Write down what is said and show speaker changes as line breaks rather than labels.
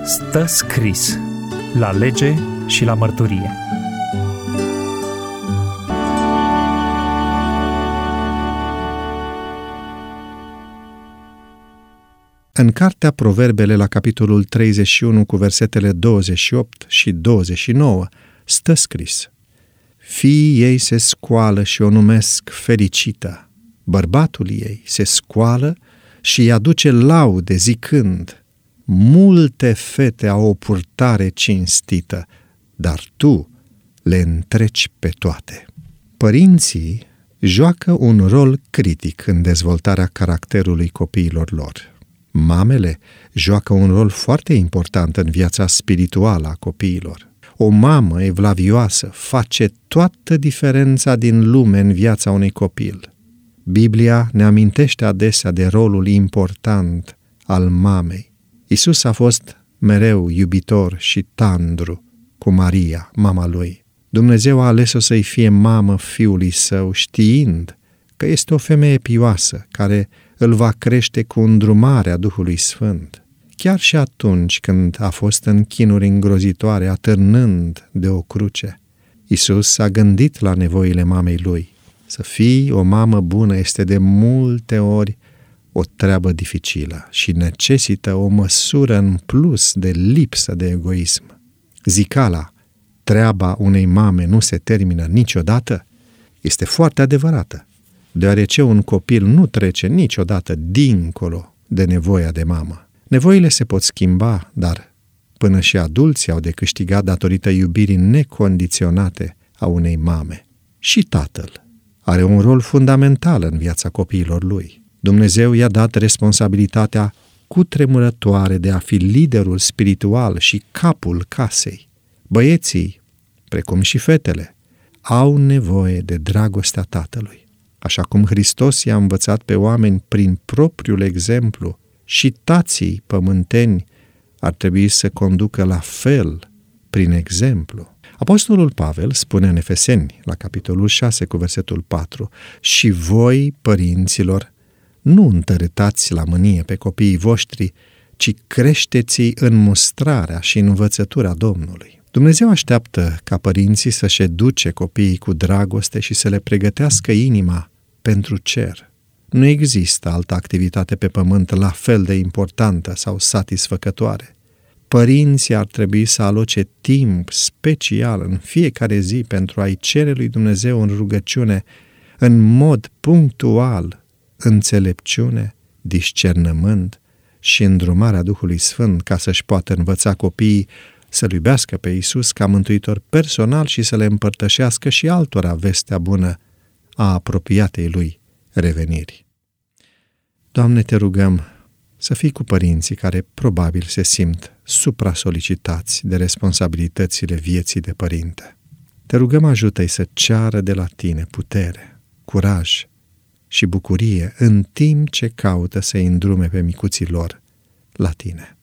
Stă scris la lege și la mărturie.
În cartea Proverbele, la capitolul 31, cu versetele 28 și 29, stă scris: Fiii ei se scoală și o numesc fericită. Bărbatul ei se scoală și îi aduce laude zicând: Multe fete au o purtare cinstită, dar tu le întreci pe toate. Părinții joacă un rol critic în dezvoltarea caracterului copiilor lor. Mamele joacă un rol foarte important în viața spirituală a copiilor. O mamă evlavioasă face toată diferența din lume în viața unui copil. Biblia ne amintește adesea de rolul important al mamei. Iisus a fost mereu iubitor și tandru cu Maria, mama lui. Dumnezeu a ales-o să-i fie mamă fiului său, știind că este o femeie pioasă care îl va crește cu îndrumarea Duhului Sfânt. Chiar și atunci când a fost în chinuri îngrozitoare, atârnând de o cruce, Iisus a gândit la nevoile mamei lui. Să fii o mamă bună este de multe ori o treabă dificilă și necesită o măsură în plus de lipsă de egoism. Zicala, treaba unei mame nu se termină niciodată, este foarte adevărată, deoarece un copil nu trece niciodată dincolo de nevoia de mamă. Nevoile se pot schimba, dar până și adulții au de câștigat datorită iubirii necondiționate a unei mame. Și tatăl are un rol fundamental în viața copiilor lui. Dumnezeu i-a dat responsabilitatea cutremurătoare de a fi liderul spiritual și capul casei. Băieții, precum și fetele, au nevoie de dragostea tatălui. Așa cum Hristos i-a învățat pe oameni prin propriul exemplu, și tații pământeni ar trebui să conducă la fel prin exemplu. Apostolul Pavel spune în Efeseni, la capitolul 6, cu versetul 4, Și voi, părinților, nu întărâtați la mânie pe copiii voștri, ci creșteți-i în mustrarea și învățătura Domnului. Dumnezeu așteaptă ca părinții să-și educe copiii cu dragoste și să le pregătească inima pentru cer. Nu există altă activitate pe pământ la fel de importantă sau satisfăcătoare. Părinții ar trebui să aloce timp special în fiecare zi pentru a-i cere lui Dumnezeu în rugăciune, în mod punctual, înțelepciune, discernământ și îndrumarea Duhului Sfânt ca să-și poată învăța copiii să-L iubească pe Iisus ca mântuitor personal și să le împărtășească și altora vestea bună a apropiatei Lui reveniri. Doamne, te rugăm să fii cu părinții care probabil se simt supra-solicitați de responsabilitățile vieții de părinte. Te rugăm, ajută-i să ceară de la tine putere, curaj și bucurie în timp ce caută să-i îndrume pe micuții lor la tine.